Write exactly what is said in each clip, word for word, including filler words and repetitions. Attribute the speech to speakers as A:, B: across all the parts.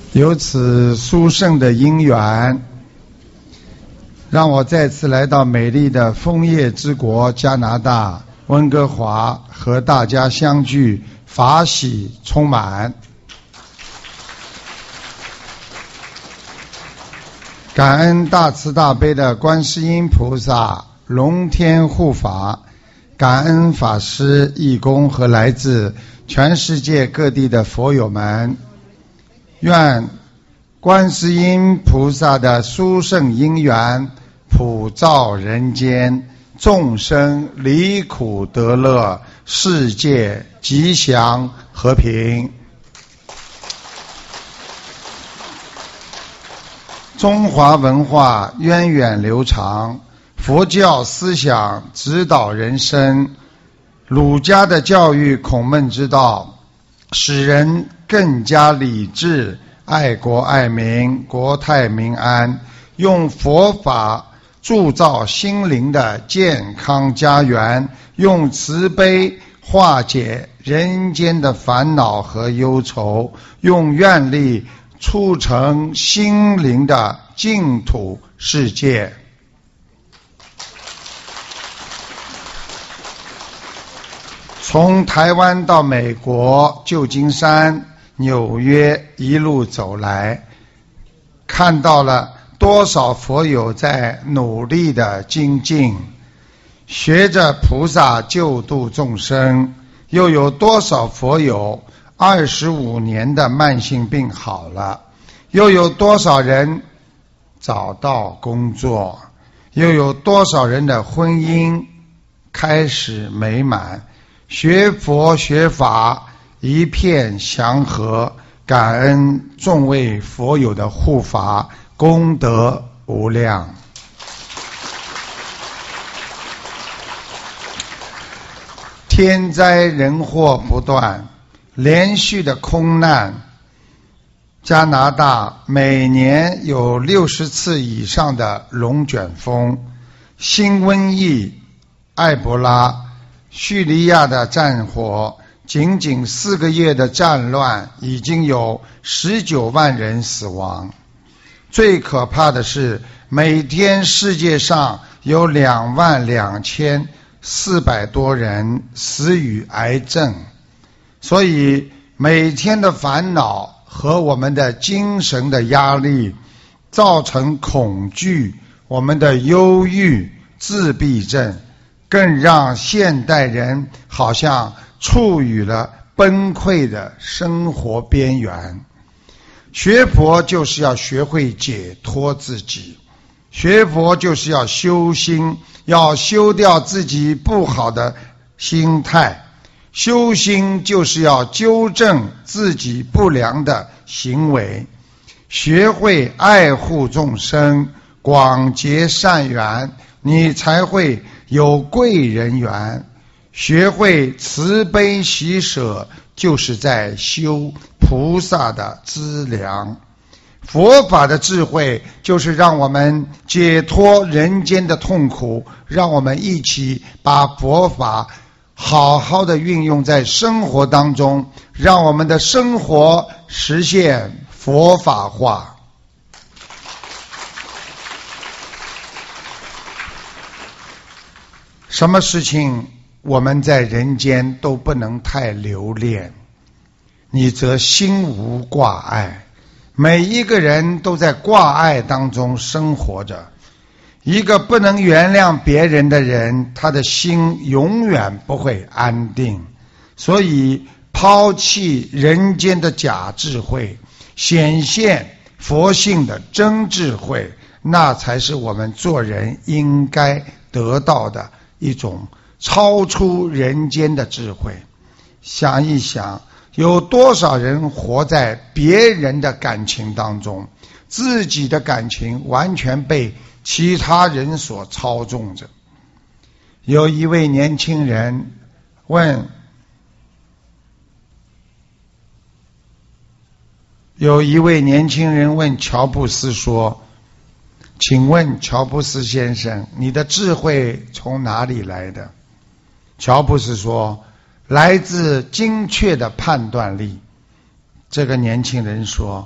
A: 由此殊胜的因缘，让我再次来到美丽的枫叶之国加拿大温哥华，和大家相聚，法喜充满。感恩大慈大悲的观世音菩萨、龙天护法，感恩法师、义工和来自全世界各地的佛友们。愿观世音菩萨的殊胜因缘普照人间，众生离苦得乐，世界吉祥和平。中华文化源远流长，佛教思想指导人生，儒家的教育孔孟之道，使人更加理智，爱国爱民，国泰民安，用佛法铸造心灵的健康家园，用慈悲化解人间的烦恼和忧愁，用愿力促成心灵的净土世界。从台湾到美国旧金山、纽约一路走来，看到了多少佛友在努力的精进，学着菩萨救度众生，又有多少佛友二十五年的慢性病好了，又有多少人找到工作，又有多少人的婚姻开始美满，学佛学法一片祥和，感恩众位佛友的护法，功德无量。天灾人祸不断，连续的空难，加拿大每年有六十次以上的龙卷风，新瘟疫、埃博拉、叙利亚的战火，仅仅四个月的战乱已经有十九万人死亡。最可怕的是，每天世界上有两万两千四百多人死于癌症。所以每天的烦恼和我们的精神的压力，造成恐惧，我们的忧郁、自闭症，更让现代人好像处于了崩溃的生活边缘。学佛就是要学会解脱自己，学佛就是要修心，要修掉自己不好的心态，修心就是要纠正自己不良的行为，学会爱护众生，广结善缘，你才会有贵人缘。学会慈悲喜舍，就是在修菩萨的资粮。佛法的智慧就是让我们解脱人间的痛苦，让我们一起把佛法好好的运用在生活当中，让我们的生活实现佛法化。什么事情我们在人间都不能太留恋，你则心无挂碍。每一个人都在挂碍当中生活着，一个不能原谅别人的人，他的心永远不会安定。所以抛弃人间的假智慧，显现佛性的真智慧，那才是我们做人应该得到的一种超出人间的智慧。想一想，有多少人活在别人的感情当中，自己的感情完全被其他人所操纵着。有一位年轻人问，有一位年轻人问乔布斯说，请问乔布斯先生，你的智慧从哪里来的？乔布斯说，来自精确的判断力。这个年轻人说，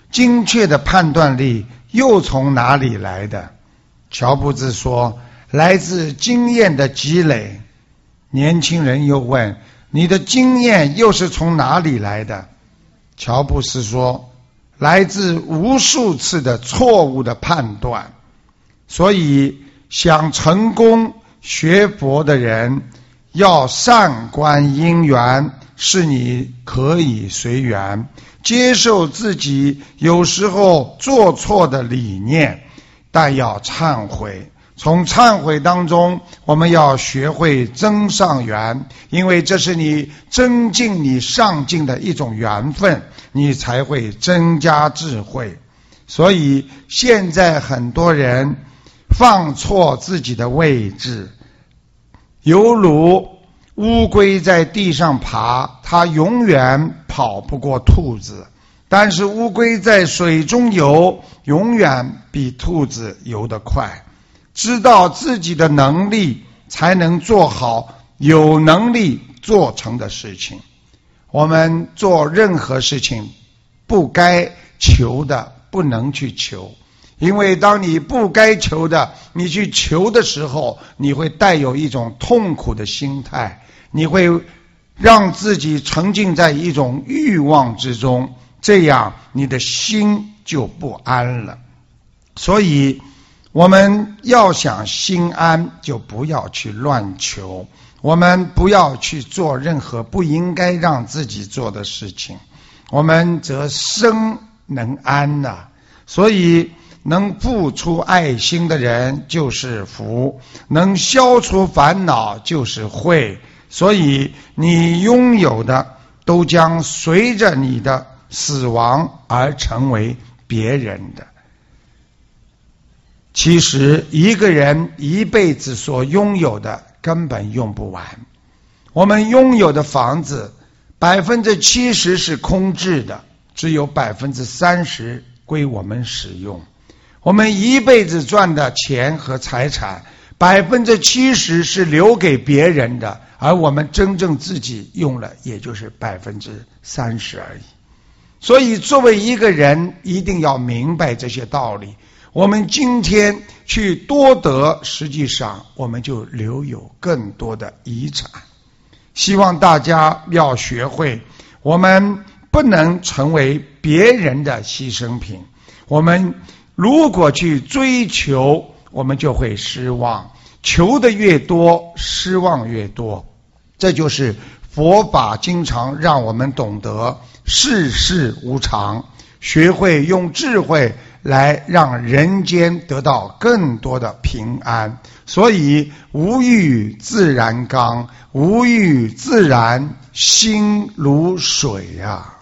A: 精确的判断力又从哪里来的？乔布斯说，来自经验的积累。年轻人又问，你的经验又是从哪里来的？乔布斯说，来自无数次的错误的判断。所以想成功学佛的人要善观因缘，是你可以随缘，接受自己有时候做错的理念，但要忏悔。从忏悔当中，我们要学会增上缘，因为这是你增进你上进的一种缘分，你才会增加智慧。所以现在很多人放错自己的位置，犹如乌龟在地上爬，它永远跑不过兔子，但是乌龟在水中游，永远比兔子游得快。知道自己的能力，才能做好有能力做成的事情。我们做任何事情，不该求的不能去求，因为当你不该求的你去求的时候，你会带有一种痛苦的心态，你会让自己沉浸在一种欲望之中，这样你的心就不安了。所以我们要想心安，就不要去乱求，我们不要去做任何不应该让自己做的事情，我们则生能安呐、啊。所以能付出爱心的人就是福，能消除烦恼就是慧。所以你拥有的都将随着你的死亡而成为别人的。其实一个人一辈子所拥有的根本用不完。我们拥有的房子百分之七十是空置的，只有百分之三十归我们使用。我们一辈子赚的钱和财产百分之七十是留给别人的，而我们真正自己用了也就是百分之三十而已。所以作为一个人一定要明白这些道理，我们今天去多得，实际上我们就留有更多的遗产。希望大家要学会，我们不能成为别人的牺牲品。我们如果去追求，我们就会失望，求的越多，失望越多。这就是佛法经常让我们懂得世事无常，学会用智慧来让人间得到更多的平安。所以无欲自然刚，无欲自然心如水啊。